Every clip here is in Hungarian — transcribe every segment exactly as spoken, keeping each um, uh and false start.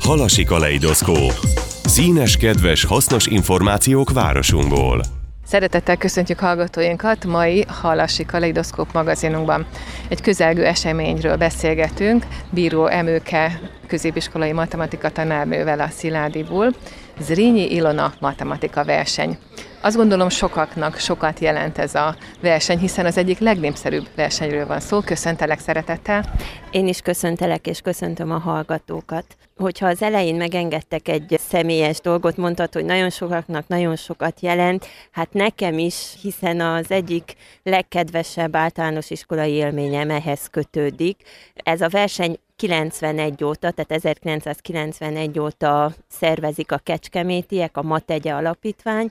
Halasi kaleidoszkóp. Színes, kedves, hasznos információk városunkból. Szeretettel köszöntjük hallgatóinkat mai Halasi kaleidoszkóp magazinunkban. Egy közelgő eseményről beszélgetünk Bíró Emőke középiskolai matematika tanárnővel a Sziládiból. Zrínyi Ilona matematika verseny. Azt gondolom, sokaknak sokat jelent ez a verseny, hiszen az egyik legnépszerűbb versenyről van szó. Köszöntelek szeretettel. Én is köszöntelek, és köszöntöm a hallgatókat. Hogyha az elején megengedtek egy személyes dolgot, mondtad, hogy nagyon sokaknak nagyon sokat jelent, hát nekem is, hiszen az egyik legkedvesebb általános iskolai élményem ehhez kötődik. Ez a verseny kilencvenegy óta, tehát ezerkilencszázkilencvenegy óta szervezik a kecskemétiek, a Mategye Alapítvány,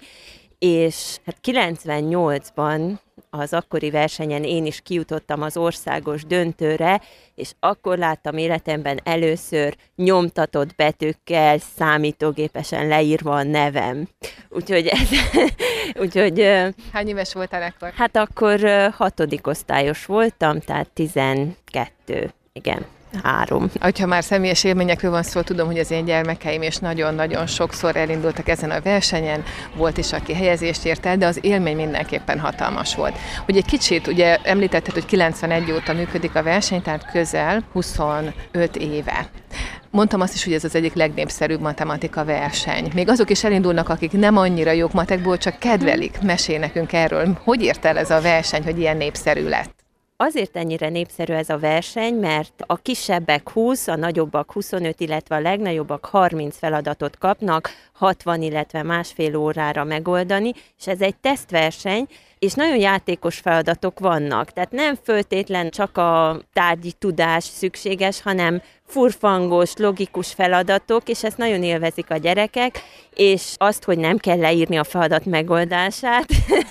és hát kilencvennyolcban az akkori versenyen én is kijutottam az országos döntőre, és akkor láttam életemben először nyomtatott betűkkel, számítógépesen leírva a nevem. Úgyhogy ez... úgyhogy, Hány éves voltál akkor? Hát akkor hatodik osztályos voltam, tehát tizenkettő, igen. Három. Ha már személyes élményekről van szó, tudom, hogy az én gyermekeim is nagyon-nagyon sokszor elindultak ezen a versenyen, volt is, aki helyezést ért el, de az élmény mindenképpen hatalmas volt. Ugye egy kicsit, ugye említetted, hogy kilencvenegy óta működik a verseny, tehát közel huszonöt éve. Mondtam azt is, hogy ez az egyik legnépszerűbb matematika verseny. Még azok is elindulnak, akik nem annyira jók matekból, csak kedvelik. Mesélj nekünk erről. Hogy ért el ez a verseny, hogy ilyen népszerű lett? Azért ennyire népszerű ez a verseny, mert a kisebbek húsz, a nagyobbak huszonöt, illetve a legnagyobbak harminc feladatot kapnak, hatvan, illetve másfél órára megoldani, és ez egy tesztverseny, és nagyon játékos feladatok vannak. Tehát nem föltétlen csak a tárgyi tudás szükséges, hanem furfangos, logikus feladatok, és ezt nagyon élvezik a gyerekek, és azt, hogy nem kell leírni a feladat megoldását,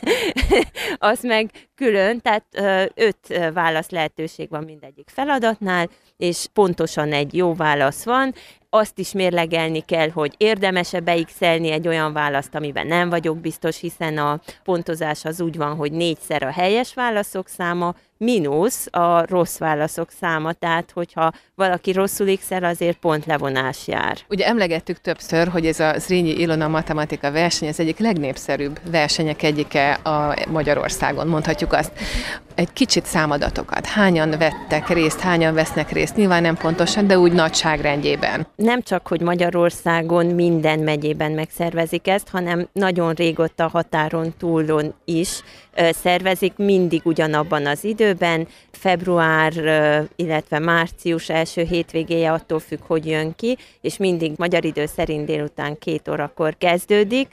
az meg külön, tehát öt válasz lehetőség van mindegyik feladatnál, és pontosan egy jó válasz van. Azt is mérlegelni kell, hogy érdemes-e beigszelni egy olyan választ, amiben nem vagyok biztos, hiszen a pontozás az úgy van, hogy négyszer a helyes válaszok száma, mínusz a rossz válaszok száma, tehát hogyha valaki rosszul ikszel, azért pontlevonás jár. Ugye emlegettük többször, hogy ez a Zrínyi Ilona matematika verseny az egyik legnépszerűbb versenyek egyike a Magyarországon, mondhatjuk azt. Egy kicsit számadatokat. Hányan vettek részt, hányan vesznek részt? Nyilván nem pontosan, de úgy nagyságrendjében. Nem csak, hogy Magyarországon minden megyében megszervezik ezt, hanem nagyon régóta határon túlon is szervezik, mindig ugyanabban az időben, február, illetve március első hétvégéje, attól függ, hogy jön ki, és mindig magyar idő szerint délután két órakor kezdődik.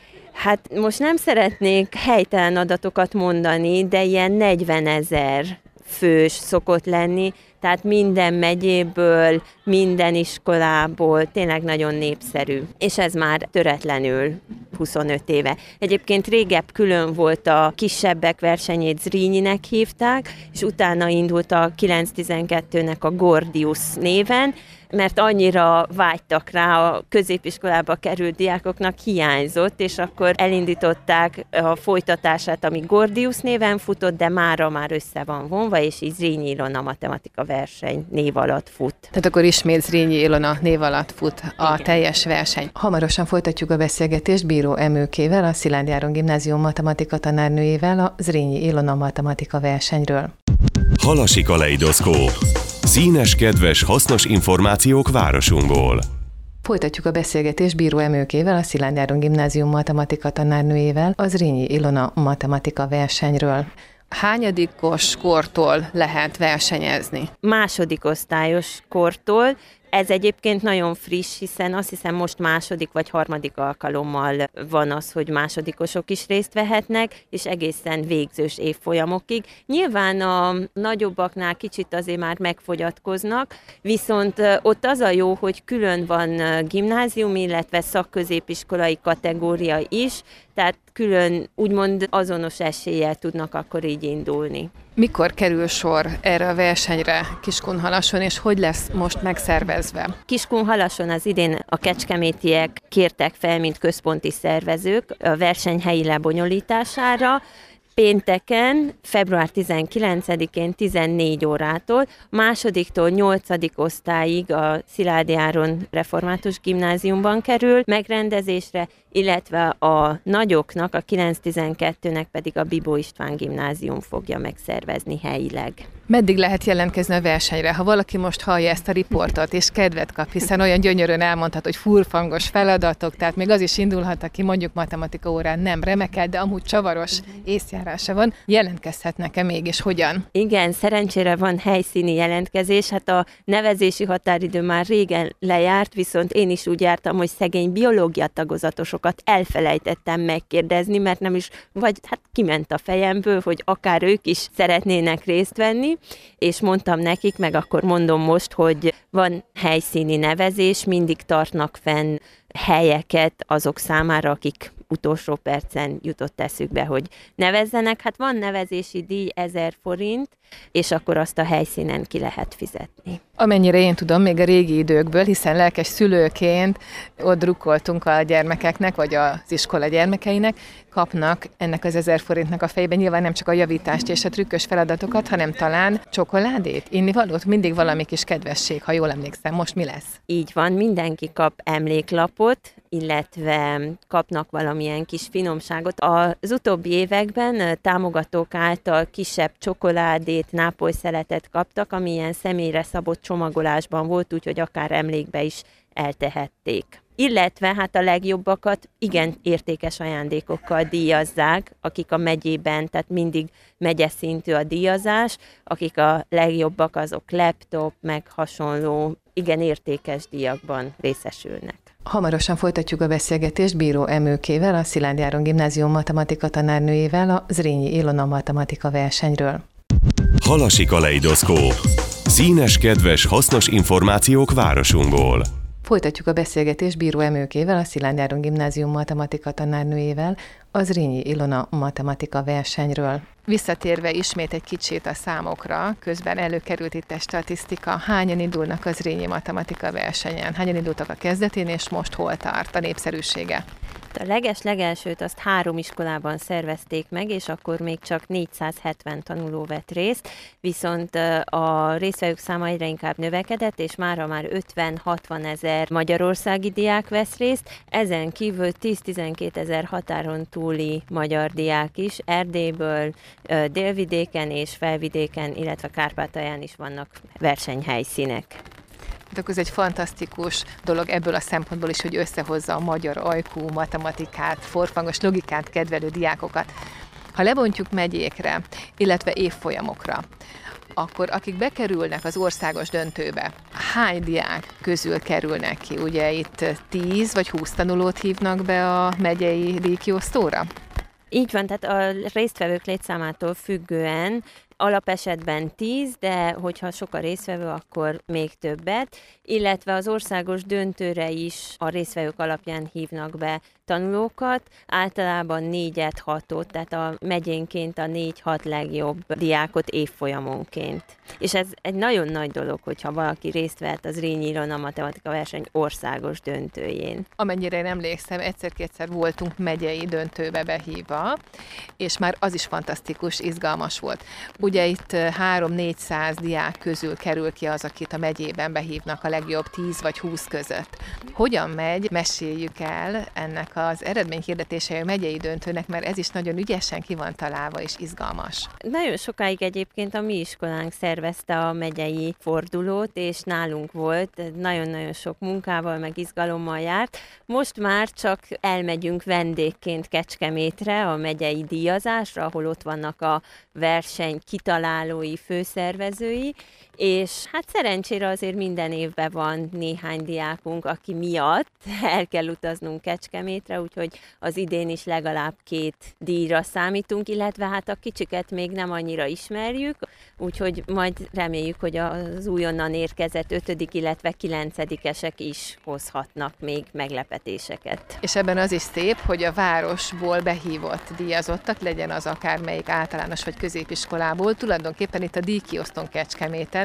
Hát most nem szeretnék helytelen adatokat mondani, de ilyen negyvenezer fős szokott lenni, tehát minden megyéből, minden iskolából tényleg nagyon népszerű. És ez már töretlenül huszonöt éve. Egyébként régebb külön volt a kisebbek versenyét, Zrínyinek hívták, és utána indult a kilenc tizenkettőnek a Gordius néven, mert annyira vágytak rá, a középiskolába került diákoknak hiányzott, és akkor elindították a folytatását, ami Gordius néven futott, de mára már össze van vonva, és így Zrínyi Ilona matematika verseny név alatt fut. Tehát akkor ismét Zrínyi Ilona név alatt fut a Igen. teljes verseny. Hamarosan folytatjuk a beszélgetést Bíró Emőkével, a Szilágyi Áron Gimnázium matematika tanárnőjével a Zrínyi Ilona matematika versenyről. Halasi kaleidoszkóp. Színes, kedves, hasznos információk városunkból. Folytatjuk a beszélgetést Bíró Emőkével, a Szilágyi Áron Gimnázium matematika tanárnőjével a Zrínyi Ilona matematika versenyről. Hányadikos kortól lehet versenyezni? Második osztályos kortól. Ez egyébként nagyon friss, hiszen azt hiszem most második vagy harmadik alkalommal van az, hogy másodikosok is részt vehetnek, és egészen végzős évfolyamokig. Nyilván a nagyobbaknál kicsit azért már megfogyatkoznak, viszont ott az a jó, hogy külön van gimnázium, illetve szakközépiskolai kategória is, tehát külön úgymond azonos eséllyel tudnak akkor így indulni. Mikor kerül sor erre a versenyre Kiskunhalason, és hogy lesz most megszervezve? Kiskunhalason az idén a kecskemétiek kértek fel, mint központi szervezők a verseny helyi lebonyolítására. pénteken, február tizenkilencedikén tizennégy órától, másodiktól nyolcadik osztályig a Szilády Áron Református Gimnáziumban kerül megrendezésre, illetve a nagyoknak, a kilenc tizenkettőnek pedig a Bibó István Gimnázium fogja megszervezni helyileg. Meddig lehet jelentkezni a versenyre? Ha valaki most hallja ezt a riportot, és kedvet kap, hiszen olyan gyönyörűen elmondhat, hogy furfangos feladatok, tehát még az is indulhat, aki mondjuk matematika órán nem remeked, de amúgy csavaros észjárása van, jelentkezhetnek-e mégis hogyan? Igen, szerencsére van helyszíni jelentkezés, hát a nevezési határidő már régen lejárt, viszont én is úgy jártam, hogy szegény biológia tagozatosokat elfelejtettem megkérdezni, mert nem is, vagy hát kiment a fejemből, hogy akár ők is szeretnének részt venni, és mondtam nekik, meg akkor mondom most, hogy van helyszíni nevezés, mindig tartnak fenn helyeket azok számára, akik utolsó percen jutott eszükbe, hogy nevezzenek. Hát van nevezési díj ezer forint, és akkor azt a helyszínen ki lehet fizetni. Amennyire én tudom, még a régi időkből, hiszen lelkes szülőként ott drukkoltunk a gyermekeknek, vagy az iskola gyermekeinek, kapnak ennek az ezer forintnak a fejében nyilván nem csak a javítást és a trükkös feladatokat, hanem talán csokoládét, innivalót, mindig valami kis kedvesség, ha jól emlékszem. Most mi lesz? Így van, mindenki kap emléklapot, illetve kapnak valamilyen kis finomságot. Az utóbbi években támogatók által kisebb csokoládét, nápolyszeletet kaptak, ami ilyen személyre szabott csomagolásban volt, úgyhogy akár emlékbe is eltehették. Illetve hát a legjobbakat igen értékes ajándékokkal díjazzák, akik a megyében, tehát mindig megyeszintű a díjazás, akik a legjobbak azok laptop, meg hasonló igen értékes díjakban részesülnek. Hamarosan folytatjuk a beszélgetést Bíró Emőkével, a Szilády Áron Gimnázium matematika tanárnőjével a Zrínyi Ilona matematika versenyről. Halasi kaleidoszkóp. Színes, kedves, hasznos információk városunkból. Folytatjuk a beszélgetést Bíró Emőkével, a Szilády Áron Gimnázium matematika tanárnőjével, a Zrínyi Ilona matematika versenyről. Visszatérve ismét egy kicsit a számokra, közben előkerült itt a statisztika, hányan indulnak az Zrínyi matematika versenyen? Hányan indultak a kezdetén, és most hol tart a népszerűsége? A leges-legelsőt azt három iskolában szervezték meg, és akkor még csak négyszázhetven tanuló vett részt, viszont a résztvevők száma egyre inkább növekedett, és mára már ötven-hatvan ezer magyarországi diák vesz részt, ezen kívül tíz-tizenkét ezer határon túli magyar diák is, Erdélyből, délvidéken és felvidéken, illetve Kárpátalján is vannak versenyhelyszínek. De ez egy fantasztikus dolog ebből a szempontból is, hogy összehozza a magyar ajkú matematikát, forfangos logikát kedvelő diákokat. Ha lebontjuk megyékre, illetve évfolyamokra, akkor akik bekerülnek az országos döntőbe, hány diák közül kerülnek ki? Ugye itt tíz vagy húsz tanulót hívnak be a megyei díjkiosztóra? Így van, tehát a résztvevők létszámától függően alapesetben tíz, de hogyha sok a résztvevő, akkor még többet, illetve az országos döntőre is a résztvevők alapján hívnak be tanulókat, általában négyet, hatot, tehát a megyénként a négy-hat legjobb diákot évfolyamonként. És ez egy nagyon nagy dolog, hogyha valaki részt vett az Zrínyi Ilona matematika verseny országos döntőjén. Amennyire én emlékszem, egyszer-kétszer voltunk megyei döntőbe behívva, és már az is fantasztikus, izgalmas volt. Ugye itt három-négyszáz diák közül kerül ki az, akit a megyében behívnak a legjobb tíz vagy húsz között. Hogyan megy? Meséljük el ennek az eredményhirdetése a megyei döntőnek, mert ez is nagyon ügyesen ki van találva és izgalmas. Nagyon sokáig egyébként a mi iskolánk szervezte a megyei fordulót, és nálunk volt, nagyon-nagyon sok munkával, meg izgalommal járt. Most már csak elmegyünk vendégként Kecskemétre a megyei díjazásra, ahol ott vannak a verseny kitalálói, főszervezői, és hát szerencsére azért minden évben van néhány diákunk, aki miatt el kell utaznunk Kecskemétre, úgyhogy az idén is legalább két díjra számítunk, illetve hát a kicsiket még nem annyira ismerjük, úgyhogy majd reméljük, hogy az újonnan érkezett ötödik, illetve kilencedikesek is hozhatnak még meglepetéseket. És ebben az is szép, hogy a városból behívott díjazottak, legyen az akármelyik általános vagy középiskolából, tulajdonképpen itt a díjkiosztón Kecskeméten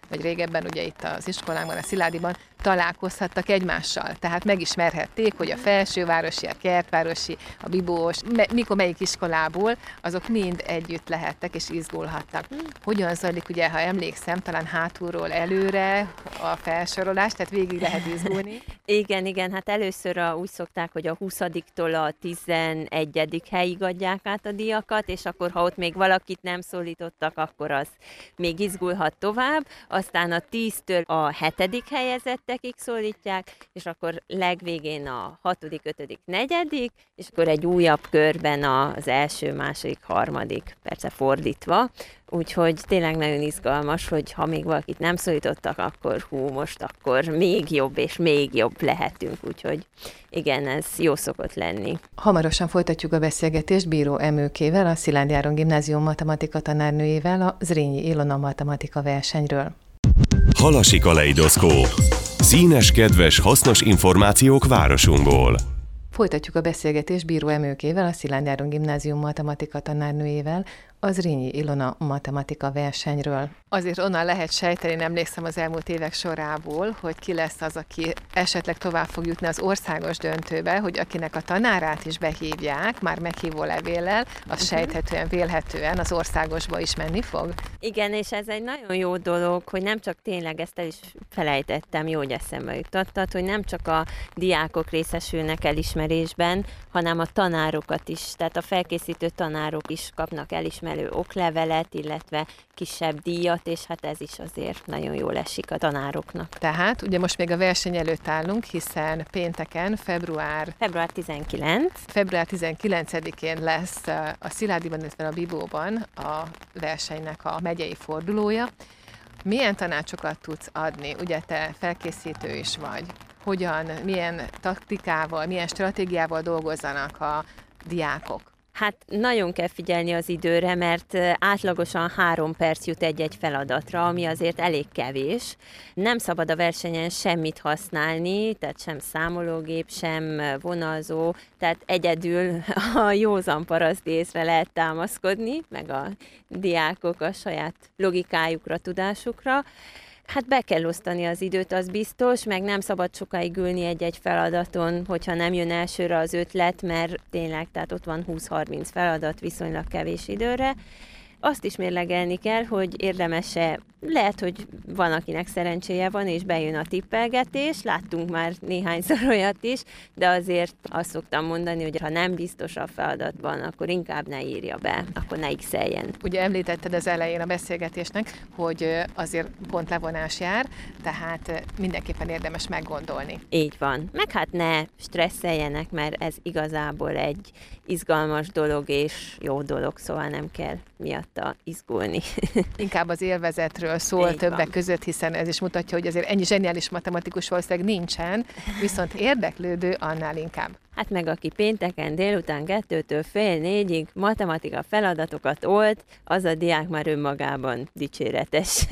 vagy régebben ugye itt az iskolánkban, a Sziládiban találkozhattak egymással. Tehát megismerhették, hogy a felsővárosi, a kertvárosi, a bibós, me- mikor melyik iskolából, azok mind együtt lehettek és izgulhattak. Hogyan zajlik, ugye, ha emlékszem, talán hátulról előre a felsorolás, tehát végig lehet izgulni. Igen, igen, hát először a, úgy szokták, hogy a huszadiktól a tizenegyedik helyig adják át a díjakat, és akkor, ha ott még valakit nem szólítottak, akkor az még izgulhat tovább, aztán a tíztől a hetedik helyezettekig szólítják, és akkor legvégén a hatodik, ötödik, negyedik, és akkor egy újabb körben az első, második, harmadik, persze fordítva. Úgyhogy tényleg nagyon izgalmas, hogy ha még valakit nem szólítottak, akkor hú, most akkor még jobb és még jobb lehetünk. Úgyhogy igen, ez jó szokott lenni. Hamarosan folytatjuk a beszélgetést Bíró Emőkével, a Szilándi Áron Gimnázium matematika tanárnőjével a Zrínyi Ilona matematika versenyről. Halasi kaleidoszkóp. Színes, kedves, hasznos információk városunkból. Folytatjuk a beszélgetést Bíró Emőkével, a Szilándi Áron Gimnázium matematika tanárnőjével, az Zrínyi Ilona matematika versenyről. Azért onnan lehet sejteni, nem emlékszem az elmúlt évek sorából, hogy ki lesz az, aki esetleg tovább fog jutni az országos döntőbe, hogy akinek a tanárát is behívják, már meghívó levéllel, az sejthetően, vélhetően az országosba is menni fog. Igen, és ez egy nagyon jó dolog, hogy nem csak tényleg, ezt el is felejtettem, jó, hogy eszembe jutottad, hogy nem csak a diákok részesülnek elismerésben, hanem a tanárokat is, tehát a felkészítő tanárok is kapnak elismerést, oklevelet, illetve kisebb díjat, és hát ez is azért nagyon jól esik a tanároknak. Tehát, ugye most még a verseny előtt állunk, hiszen pénteken, február... február tizenkilencedike február tizenkilencedikén lesz a Sziládiban, illetve a Bibóban a versenynek a megyei fordulója. Milyen tanácsokat tudsz adni? Ugye te felkészítő is vagy. Hogyan, milyen taktikával, milyen stratégiával dolgozzanak a diákok? Hát nagyon kell figyelni az időre, mert átlagosan három perc jut egy-egy feladatra, ami azért elég kevés. Nem szabad a versenyen semmit használni, tehát sem számológép, sem vonalzó, tehát egyedül a józan paraszti észre lehet támaszkodni, meg a diákok a saját logikájukra, tudásukra. Hát be kell osztani az időt, az biztos, meg nem szabad sokáig ülni egy-egy feladaton, hogyha nem jön elsőre az ötlet, mert tényleg, tehát ott van húsz-harminc feladat viszonylag kevés időre. Azt is mérlegelni kell, hogy érdemes-e, lehet, hogy van, akinek szerencséje van, és bejön a tippelgetés, láttunk már néhányszor olyat is, de azért azt szoktam mondani, hogy ha nem biztos a feladatban, akkor inkább ne írja be, akkor ne x-eljen. Ugye említetted az elején a beszélgetésnek, hogy azért pontlevonás jár, tehát mindenképpen érdemes meggondolni. Így van. Meg hát ne stresszeljenek, mert ez igazából egy izgalmas dolog és jó dolog, szóval nem kell miatta izgulni. Inkább az élvezetről szól Így többek van. között, hiszen ez is mutatja, hogy azért ennyi zseniális matematikus valószínűleg nincsen, viszont érdeklődő annál inkább. Hát meg aki pénteken délután kettőtől fél négyig matematika feladatokat old, az a diák már önmagában dicséretes.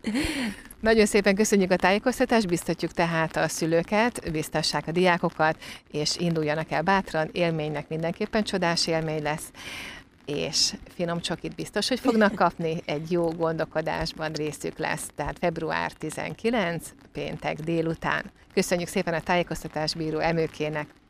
Nagyon szépen köszönjük a tájékoztatást, biztatjuk tehát a szülőket, biztassák a diákokat, és induljanak el bátran, élménynek mindenképpen csodás élmény lesz, és finom csokit biztos, hogy fognak kapni, egy jó gondolkodásban részük lesz, tehát február tizenkilencedike, péntek délután. Köszönjük szépen a tájékoztatást Bíró Emőkének!